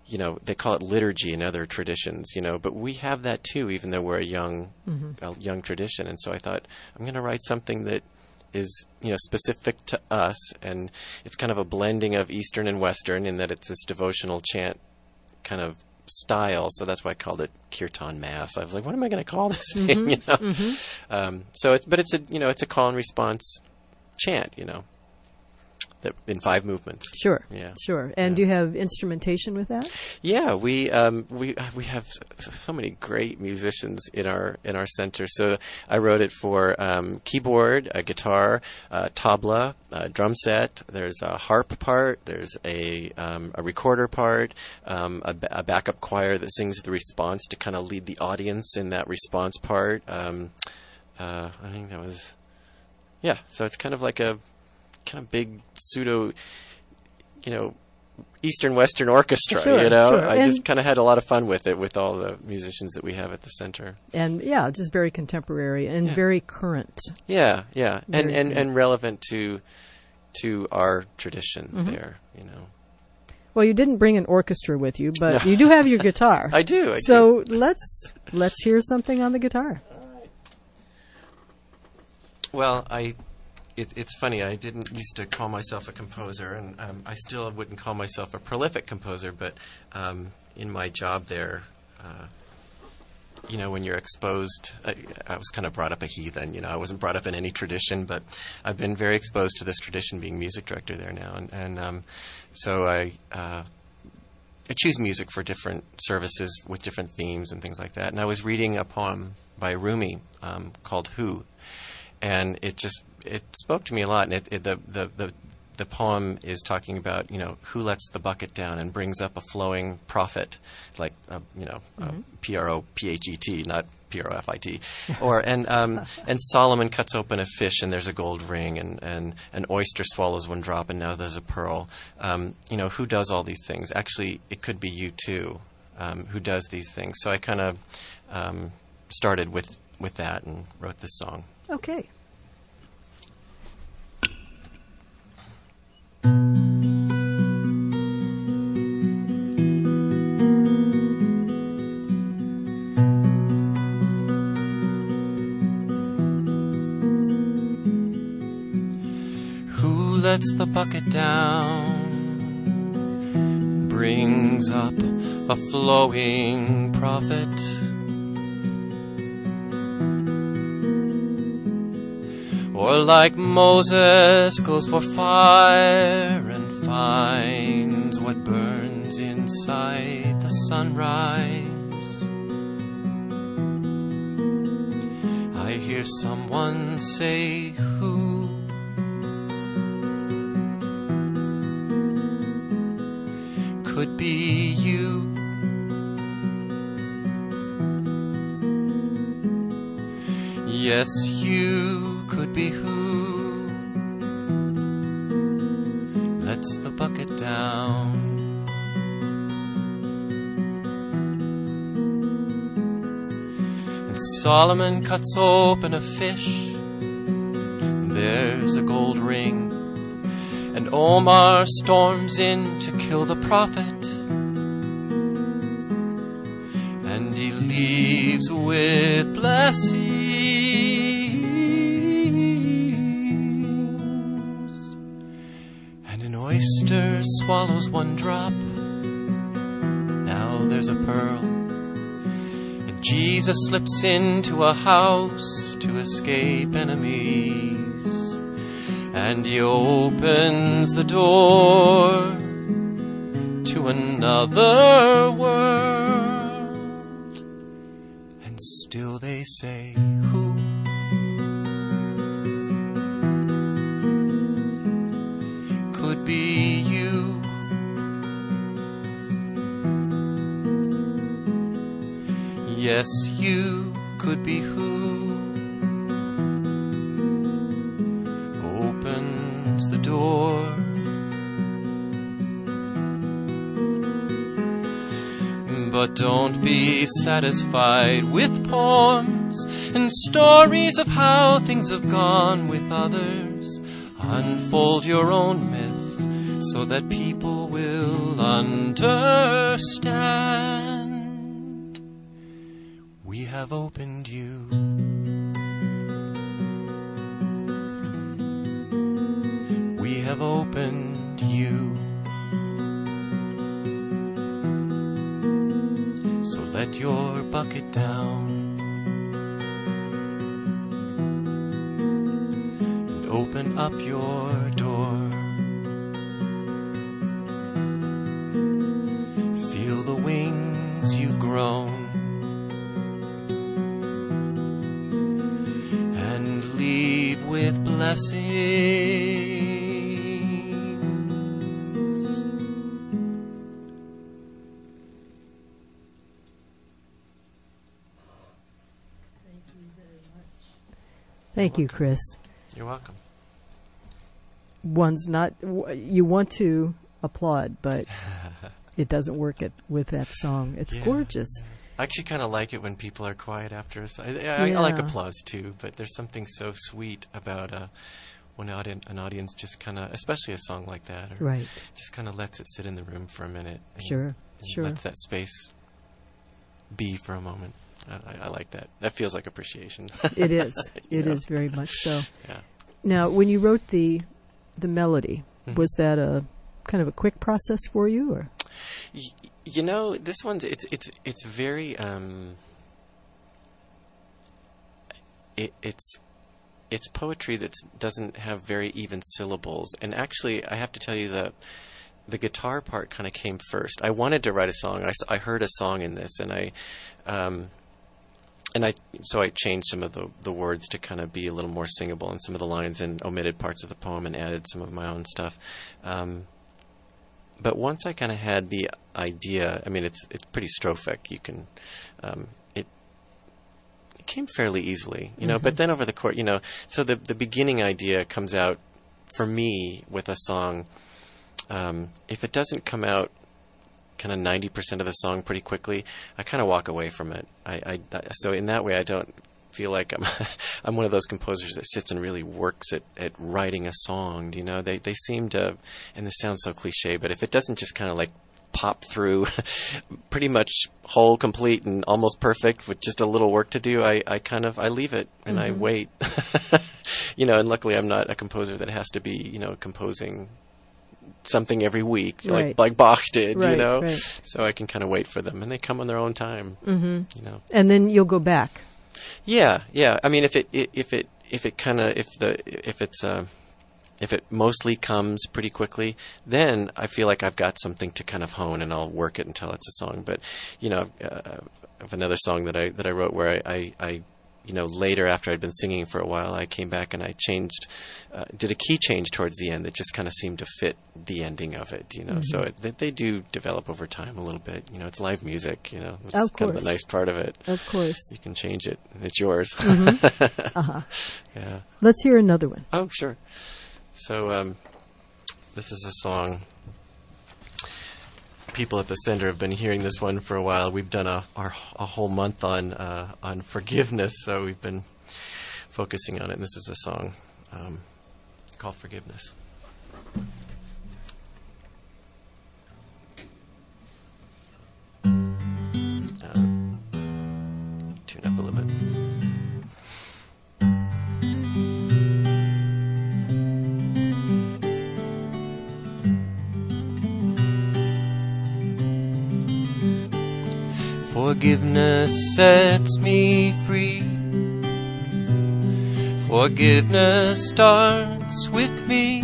D: you know, they call it liturgy in other traditions, you know, but we have that too, even though we're a young, mm-hmm. a young tradition. And so I thought, I'm going to write something that is, you know, specific to us, and it's kind of a blending of Eastern and Western in that it's this devotional chant kind of style. So that's why I called it Kirtan Mass. I was like, what am I going to call this mm-hmm. thing? You know, mm-hmm. um, so it's, but it's a, you know, it's a call and response chant, you know. That in five movements.
A: Sure.
D: Yeah.
A: Sure. And
D: yeah.
A: do you have instrumentation with that?
D: Yeah, we um, we we have so many great musicians in our in our center. So I wrote it for um, keyboard, a guitar, uh, tabla, a drum set. There's a harp part. There's a um, a recorder part. Um, a, a backup choir that sings the response to kind of lead the audience in that response part. Um, uh, I think that was yeah. So it's kind of like a kind of big pseudo, you know, Eastern Western orchestra,
A: sure,
D: you know.
A: Sure.
D: I
A: and
D: just kind of had a lot of fun with it, with all the musicians that we have at the center.
A: And yeah, just very contemporary and
D: yeah.
A: very current.
D: Yeah, yeah,
A: very
D: and, and
A: current.
D: and relevant to to our tradition
A: mm-hmm.
D: there, you know.
A: Well, you didn't bring an orchestra with you, but
D: no.
A: you do have your guitar.
D: I do. I
A: so
D: do.
A: let's let's hear something on the guitar.
D: Well, I. It, it's funny, I didn't used to call myself a composer, and um, I still wouldn't call myself a prolific composer, but um, in my job there, uh, you know, when you're exposed, I, I was kind of brought up a heathen, you know, I wasn't brought up in any tradition, but I've been very exposed to this tradition being music director there now, and, and um, so I, uh, I choose music for different services with different themes and things like that, and I was reading a poem by Rumi um, called Who, and it just it spoke to me a lot, and it, it, the, the the the poem is talking about, you know, who lets the bucket down and brings up a flowing prophet, like uh, you know, mm-hmm. uh, P R O P H E T, not P R O F I T, or and um, and Solomon cuts open a fish and there's a gold ring, and, and an oyster swallows one drop and now there's a pearl. Um, you know, who does all these things? Actually, it could be you too, um, who does these things. So I kind of um, started with with that and wrote this song.
A: Okay.
D: Who lets the bucket down, brings up a flowing prophet? Or like Moses goes for fire and finds what burns inside the sunrise. I hear someone say, who? Could be you. Yes, you could be who lets the bucket down. And Solomon cuts open a fish, there's a gold ring, and Omar storms in to kill the prophet, and he leaves with blessings. Oyster swallows one drop, now there's a pearl, and Jesus slips into a house to escape enemies, and he opens the door to another world, and still they say, who? Could be you. Yes, you could be who opens the door. But don't be satisfied with poems and stories of how things have gone with others. Unfold your own myth, so that people will understand. We have opened you. We have opened you. So let your bucket down and open up your door. Feel the wings you've grown and leave with blessings.
A: Thank you, Chris.
D: You're welcome.
A: One's not, you want to applaud, but it doesn't work it, with that song. It's
D: Yeah.
A: gorgeous.
D: I actually kind of like it when people are quiet after us. I, I,
A: Yeah.
D: I like applause too, but there's something so sweet about uh, when audi- an audience just kind of, especially a song like that, or
A: Right.
D: just kind of lets it sit in the room for a minute. And,
A: Sure,
D: and
A: sure.
D: lets that space be for a moment. I, I, I like that. That feels like appreciation.
A: It is.
D: You
A: It
D: know?
A: is very much so.
D: Yeah.
A: Now, when you wrote the the melody,
D: Mhm.
A: was that a kind of a quick process for you, or?
D: Y- you know, this one's it's it's it's very um. It, it's it's poetry that doesn't have very even syllables, and actually, I have to tell you that the guitar part kind of came first. I wanted to write a song. I, s- I heard a song in this, and I. Um, And I, so I changed some of the, the words to kind of be a little more singable in some of the lines, and omitted parts of the poem and added some of my own stuff. Um, but once I kind of had the idea, I mean, it's it's pretty strophic. You can, um, it, it came fairly easily, you know.
A: Mhm.
D: But then over the course, you know, so the the beginning idea comes out for me with a song. Um, if it doesn't come out kind of ninety percent of the song pretty quickly, I kind of walk away from it. I, I, so in that way, I don't feel like I'm I'm one of those composers that sits and really works at, at writing a song. You know, they they seem to, and this sounds so cliche, but if it doesn't just kind of like pop through pretty much whole, complete, and almost perfect with just a little work to do, I, I kind of I leave it and I
A: Mhm.
D: wait. You know, and luckily I'm not a composer that has to be, you know, composing something every week,
A: Right.
D: like like Bach did,
A: Right,
D: you know.
A: right.
D: So I can kind of wait for them, and they come on their own time,
A: Mm-hmm.
D: you know.
A: And then you'll go back.
D: Yeah, yeah. I mean, if it if it if it kind of if the if it's uh, if it mostly comes pretty quickly, then I feel like I've got something to kind of hone, and I'll work it until it's a song. But you know, uh, I have another song that I that I wrote where I. I, I you know, later after I'd been singing for a while, I came back and I changed, uh, did a key change towards the end that just kind of seemed to fit the ending of it, you know.
A: Mhm.
D: So it, they, they do develop over time a little bit. You know, it's live music, you know. It's
A: Of
D: kind of
A: course.
D: a nice part of it.
A: Of course.
D: You can change it. It's yours.
A: Mhm. Uh-huh.
D: Yeah.
A: Let's hear another one.
D: Oh, sure. So um, this is a song. People at the center have been hearing this one for a while. We've done a our, a whole month on uh, on forgiveness, so we've been focusing on it. And this is a song um, called Forgiveness. Uh, tune up a little bit. Forgiveness sets me free. Forgiveness starts with me.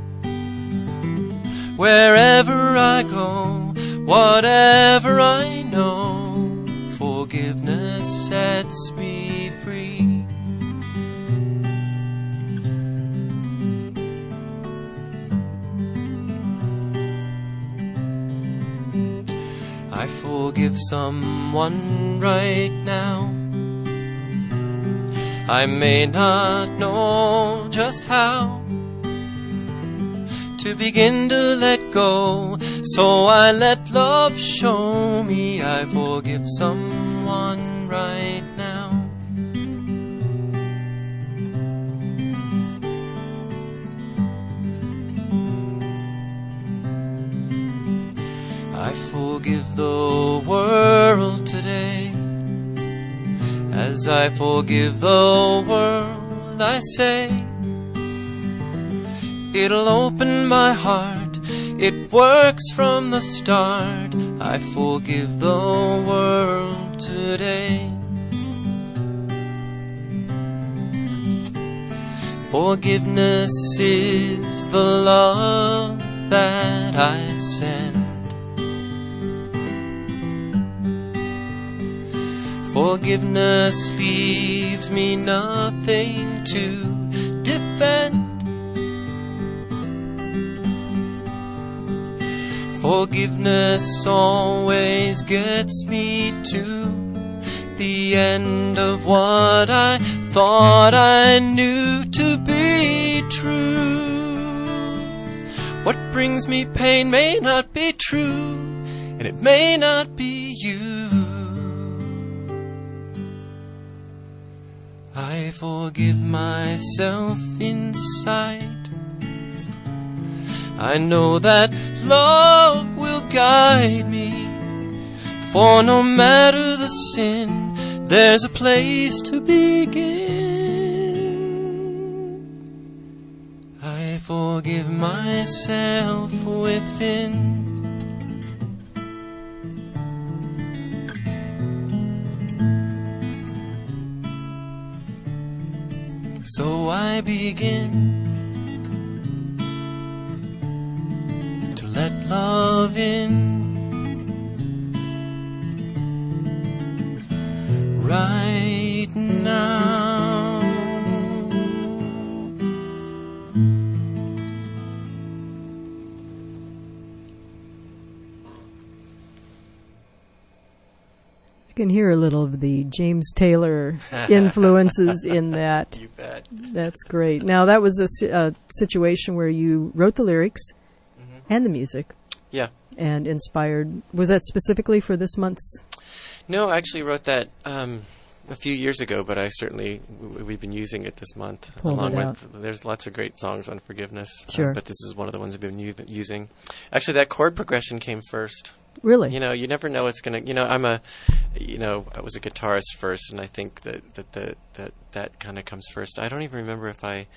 D: Wherever I go, whatever I know, forgiveness sets me free. I forgive someone right now. I may not know just how to begin to let go, so I let love show me I forgive someone right now.
E: the world today. As I forgive the world, I say, it'll open my heart. It works from the start. I forgive the world today. Forgiveness is the love that I send. Forgiveness leaves me nothing to defend. Forgiveness always gets me to the end of what I thought I knew to be true. What brings me pain may not be true, and it may not be you. I forgive myself inside. I know that love will guide me, for no matter the sin, there's a place to begin. I forgive myself within. So I begin to let love in right now.
A: I can hear a little of the James Taylor influences in that.
D: You bet.
A: That's great. Now, that was a, si- a situation where you wrote the lyrics mm-hmm. and the music.
D: Yeah.
A: And inspired. Was that specifically for this month's?
D: No, I actually wrote that um, a few years ago, but I certainly, w- we've been using it this month.
A: Pulled
D: along
A: it
D: with,
A: out.
D: There's lots of great songs on forgiveness.
A: Sure.
D: Uh, but this is one of the ones we've been u- using. Actually, that chord progression came first.
A: Really?
D: You know, you never know what's going to, you know, I'm a, you know, I was a guitarist first, and I think that that, that, that, that kind of comes first. I don't even remember if I,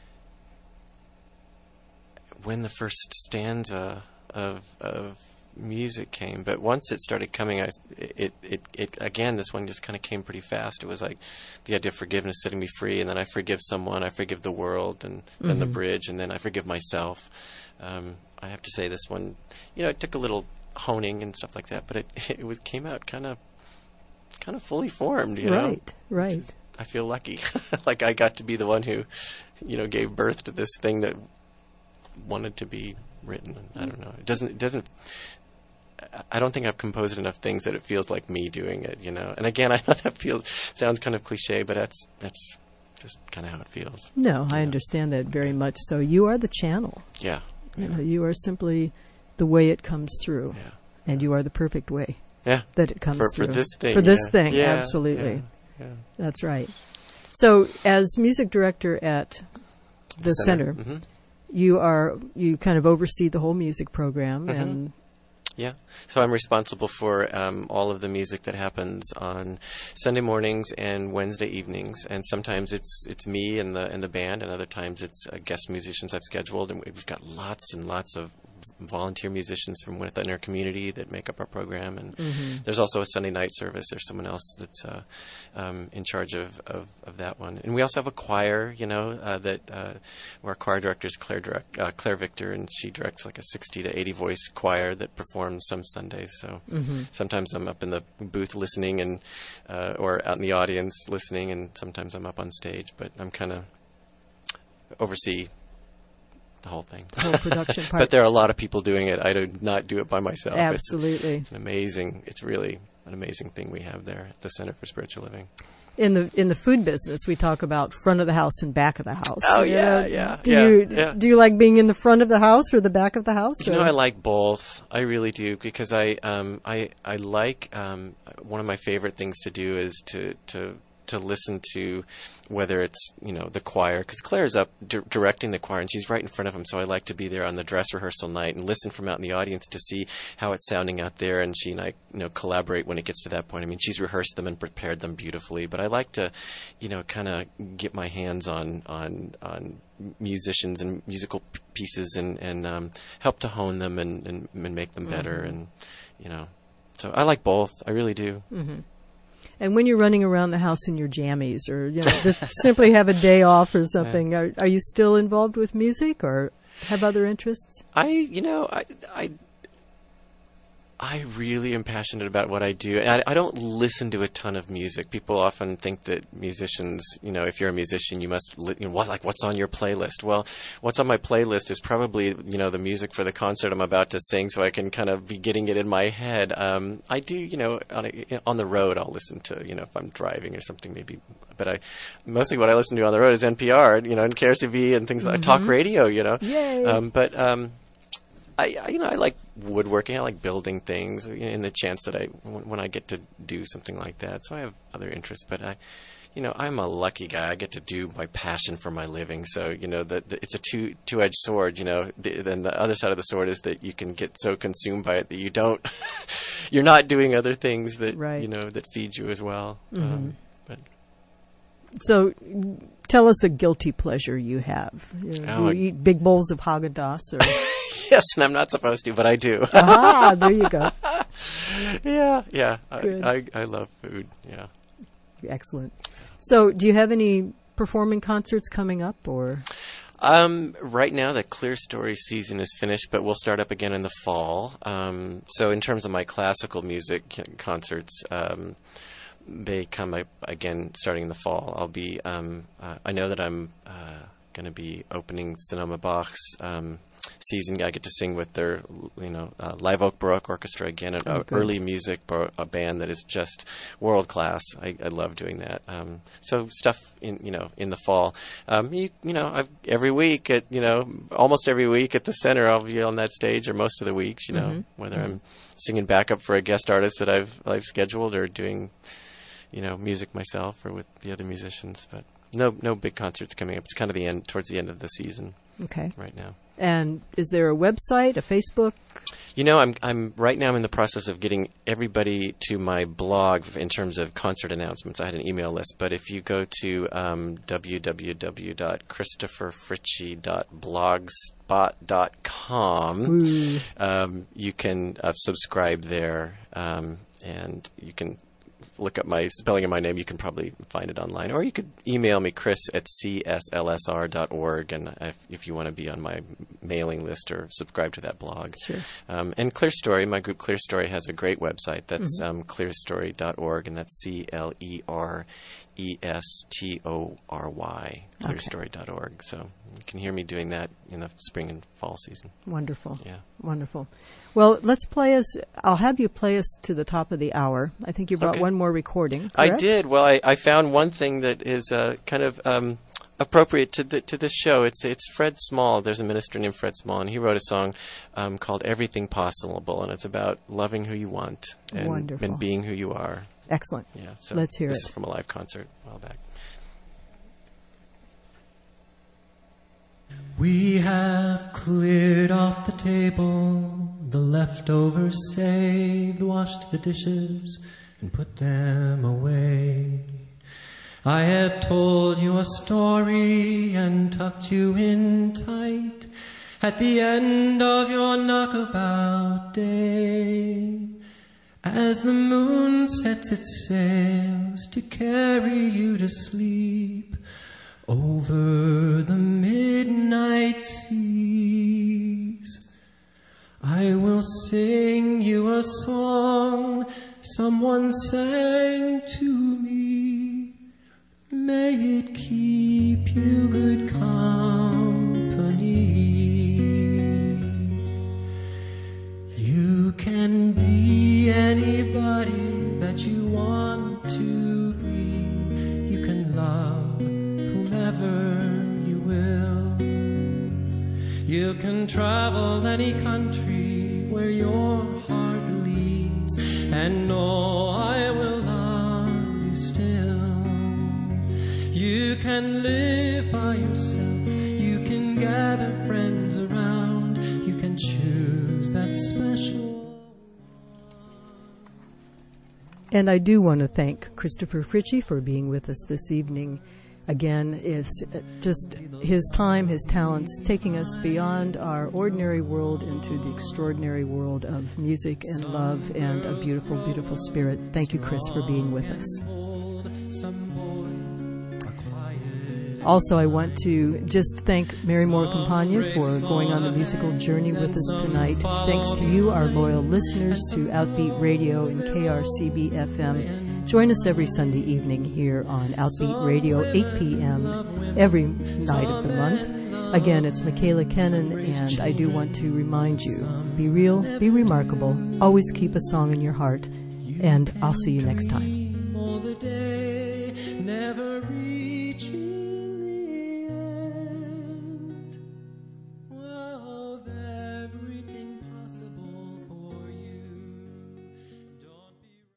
D: when the first stanza of, of music came, but once it started coming, I, it, it, it, again, this one just kind of came pretty fast. It was like the idea of forgiveness setting me free, and then I forgive someone, I forgive the world, and then mm-hmm. the bridge, and then I forgive myself. Um, I have to say this one, you know, it took a little honing and stuff like that, but it it was came out kind of kind of fully formed, you know.
A: Right, right.
D: Is, I feel lucky, like I got to be the one who, you know, gave birth to this thing that wanted to be written. I don't know. It doesn't. It doesn't. I don't think I've composed enough things that it feels like me doing it, you know. And again, I know that feels sounds kind of cliche, but that's that's just kind of how it feels.
A: No, I know? understand that very much. So you are the channel.
D: Yeah.
A: You
D: yeah.
A: know, you are simply the way it comes through,
D: yeah.
A: and you are the perfect way
D: yeah.
A: that it comes
D: for,
A: through.
D: For this thing.
A: For this
D: yeah.
A: thing,
D: yeah.
A: absolutely.
D: Yeah. Yeah.
A: That's right. So as music director at the, the center, center
D: mm-hmm.
A: you are you kind of oversee the whole music program
D: mm-hmm.
A: and
D: yeah. So I'm responsible for um, all of the music that happens on Sunday mornings and Wednesday evenings, and sometimes it's it's me and the and the band, and other times it's uh, guest musicians I've scheduled, and we've got lots and lots of volunteer musicians from within our community that make up our program, and mm-hmm. there's also a Sunday night service. There's someone else that's uh, um, in charge of, of, of that one, and we also have a choir, you know, uh, that uh, our choir director is Claire, direct, uh, Claire Victor, and she directs like a sixty to eighty voice choir that performs some Sundays. So mm-hmm. sometimes I'm up in the booth listening, and uh, or out in the audience listening, and sometimes I'm up on stage. But I'm kind of oversee the whole thing.
A: The whole production part.
D: But there are a lot of people doing it. I do not do it by myself.
A: Absolutely.
D: It's, it's an amazing, it's really an amazing thing we have there at the Center for Spiritual Living.
A: In the in the food business, we talk about front of the house and back of the house.
D: Oh,
A: you
D: yeah,
A: know,
D: yeah.
A: Do
D: yeah,
A: you
D: yeah.
A: do you like being in the front of the house or the back of the house?
D: You
A: or?
D: know, I like both. I really do, because I um I I like um one of my favorite things to do is to to to listen to whether it's, you know, the choir, because Claire's up di- directing the choir and she's right in front of them. So I like to be there on the dress rehearsal night and listen from out in the audience to see how it's sounding out there. And she and I, you know, collaborate when it gets to that point. I mean, she's rehearsed them and prepared them beautifully, but I like to, you know, kind of get my hands on, on, on musicians and musical p- pieces and, and, um, help to hone them and, and, and make them better. Mm-hmm. And, you know, so I like both. I really do.
A: Mm-hmm. And when you're running around the house in your jammies, or you know, just simply have a day off or something, are, are you still involved with music, or have other interests?
D: I, you know, I, I, I really am passionate about what I do. And I, I don't listen to a ton of music. People often think that musicians, you know, if you're a musician, you must, li- you know, what, like, what's on your playlist? Well, what's on my playlist is probably, you know, the music for the concert I'm about to sing, so I can kind of be getting it in my head. Um, I do, you know, on, a, on the road, I'll listen to, you know, if I'm driving or something, maybe. But I, mostly what I listen to on the road is N P R, you know, and K R C V and things mm-hmm. like talk radio, you know.
A: Yay.
D: Um, but, um, I, I, you know, I like woodworking. I like building things, you know, in the chance that I, when I get to do something like that. So I have other interests, but I, you know, I'm a lucky guy. I get to do my passion for my living. So, you know, the, the, it's a two, two-edged sword, you know. The, then the other side of the sword is that you can get so consumed by it that you don't, you're not doing other things that,
A: right.
D: you know, that feed you as well.
A: Mm-hmm. Um,
D: but
A: So tell us a guilty pleasure you have. You know,
D: oh,
A: do you eat big bowls of Haagen-Dazs? Or?
D: Yes, and I'm not supposed to, but I do.
A: Ah, there you go.
D: yeah, yeah.
A: Good.
D: I, I, I love food, yeah.
A: Excellent. So do you have any performing concerts coming up, or?
D: Um, right now, the Clear Story season is finished, but we'll start up again in the fall. Um, so in terms of my classical music concerts, um, they come up again starting in the fall. I'll be, um, uh, I know that I'm uh, going to be opening Sonoma Bach's um, season. I get to sing with their, you know, uh, Live Oak Baroque Orchestra again, an
A: oh,
D: early music bar- a band that is just world class. I, I love doing that. Um, so stuff in, you know, in the fall. Um, you, you know, I've, every week at, you know, almost every week at the center, I'll be on that stage, or most of the weeks, you know,
A: mm-hmm.
D: whether
A: mm-hmm.
D: I'm singing backup for a guest artist that I've I've scheduled, or doing, you know, music myself or with the other musicians. But no, no big concerts coming up. It's kind of the end, towards the end of the season.
A: Okay.
D: Right now.
A: And is there a website, a Facebook?
D: You know, I'm I'm right now I'm in the process of getting everybody to my blog in terms of concert announcements. I had an email list, but if you go to um, w w w dot christopher fritchie dot blogspot dot com, um, you can uh, subscribe there, um, and you can look up my spelling of my name. You can probably find it online, or you could email me, Chris at c s l s r dot org, and if, if you want to be on my mailing list or subscribe to that blog.
A: Sure.
D: Um, and Clear Story, my group Clear Story, has a great website. That's
A: mm-hmm.
D: um, clear story dot org, and that's C L E R E S T O R Y, clear story dot org. Okay. So you can hear me doing that in the spring and fall season.
A: Wonderful.
D: Yeah.
A: Wonderful. Well, let's play us, I'll have you play us to the top of the hour. I think you brought
D: okay.
A: one more recording, correct?
D: I did. Well, I, I found one thing that is uh, kind of um, appropriate to the, to this show. It's it's Fred Small. There's a minister named Fred Small, and he wrote a song um, called Everything Possible, and it's about loving who you want and,
A: Wonderful.
D: and being who you are.
A: Excellent.
D: Yeah. So
A: let's hear
D: this
A: it.
D: This is from a live concert a while back.
E: We have cleared off the table, the leftovers saved, washed the dishes and put them away. I have told you a story and tucked you in tight at the end of your knockabout day, as the moon sets its sails to carry you to sleep over the midnight seas. I will sing you a song someone sang to me. May it keep you good company. You can be anybody that you want to be. You can love whomever you will. You can travel any country where your heart leads, and know I will love you still. can live by yourself. You can gather friends around. You can choose that special.
A: And I do want to thank Christopher Fritchie for being with us this evening. Again, it's just his time, his talents, taking us beyond our ordinary world into the extraordinary world of music and love and a beautiful, beautiful spirit. Thank you, Chris, for being with us. Also, I want to just thank Mary Moore Campagna for going on the musical journey with us tonight. Thanks to you, our loyal listeners, to Outbeat Radio and K R C B F M. Join us every Sunday evening here on Outbeat Radio, eight p.m. every night of the month. Again, it's Michaela Kennan, and I do want to remind you, be real, be remarkable, always keep a song in your heart, and I'll see you next time.
E: Never reaching